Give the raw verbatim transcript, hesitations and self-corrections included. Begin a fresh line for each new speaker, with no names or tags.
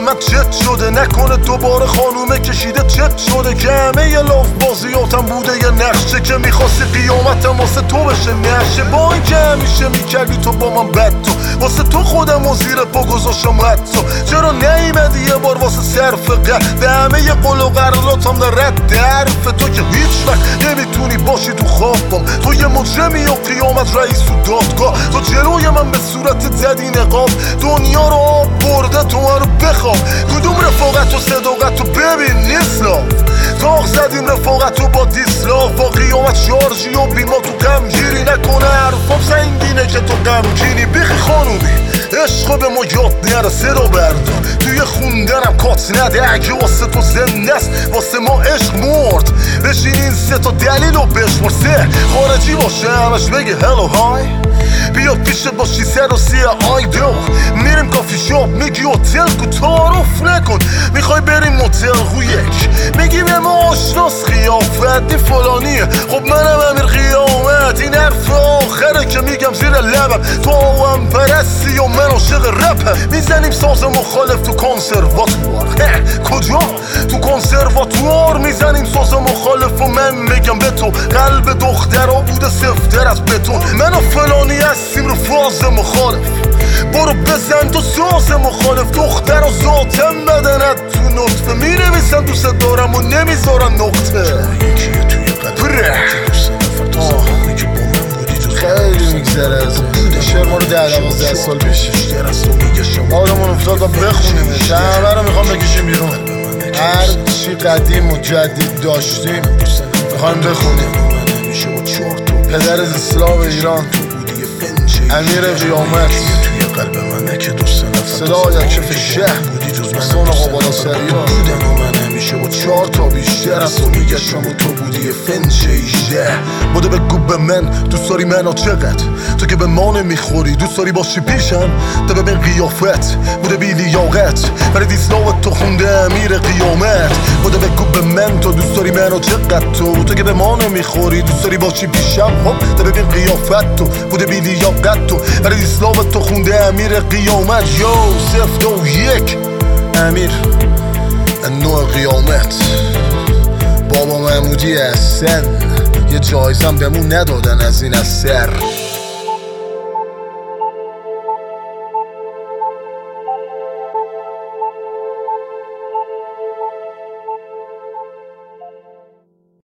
من چت شده، نکنه دوباره خانومه کشیده چت شده که همه یه لاف بازیاتم بوده یه نقشه که میخواستی قیامتم واسه تو بشه نشه. با این که همیشه میکردی تو با من بد تو، واسه تو خودم و زیر پا گذاشتم حتی. چرا نیمدی یه بار واسه صرف قد به همه یه قول و قراراتم در رد حرف تو که هیچ وقت نمیتونی باشی تو خوابم. تو یه مجرمی و قیامت رئیس و دادگاه، تو جلوی من به صورت زدی نقاب. دنیا رو آب برده تو من رو بخواب. کدوم رفاقت و صداقت رو ببین نیست لاف. تاق زدیم رفاقت رو با دیسلاف. با قیامت شارژی و بیما تو غم گیری. نکنه حرفم سنگینه که تو غمگینی. بیخی خانومی عشق به ما یاد نره صدا بردار. توی خوندنم کات نده اگه واسه تو زنده است واسه ما عشق مرد. بشین این سه تا دلیل رو بشمار. سه خارجی باشه همش بگه هلو های. بیا پیشت باشی سر و سیه آی دو. میریم کافی شاپ میگی هتل کو تعارف نکن. میخوای بریم موتل خو یک میگی به ما آشناس قیافت دی فلانیه. خب منم امیر قیامت. این حرف آخره که میگم زیر لبم. تو هم پرستی و من عاشق رپم. میزنیم ساز مخالف تو کنسرواتوار. کجا؟ تو کنسرواتوار میزنیم ساز مخالف و من میگم به تو قلب دخترها بوده سفتر از بتون. من و فلانی هستیم رو فاز مخالف. برو بزن تو ساز مخالف. دختر و ذاتم بدنت تو نطفه. مینویسن دوست دارم و نمیذارن نقطه.
خیلی میگذره از این شعر ما رو ده دوازده سال پیش آدمون افتاد و بخونیمش. همه رو میخوام بکشیم بیرون. هر چی قدیم و جدید داشتیم میخوایم بخونیم. پدر از اسلام ایران امیر قیامت. صدای کف شهر دوستان آقا بالا سریان و چهار تا بیشتر از تو میگشم و تو بودی یه فنچ ایجده. بوده بگو به من دوست داری منو چقدر. تو که به ما نمیخوری دوست داری باشی پیشم. تا ببین قیافت بوده بی لیاقت. برای دیسلاوت تو خونده امیر قیامت. بوده بگو به من تو دوست داری منو چقدر. تو تو که به ما نمیخوری دوست داری باشی پیشم. خب تا ببین قیافت تو بوده بی لیاقت. تو برای دیسلاوت تو خونده امیر قیامت. یو سفت و یک امیر نوع قیامت. بابا محمودی احسن یه جایزم بهمون ندادن از این اثر.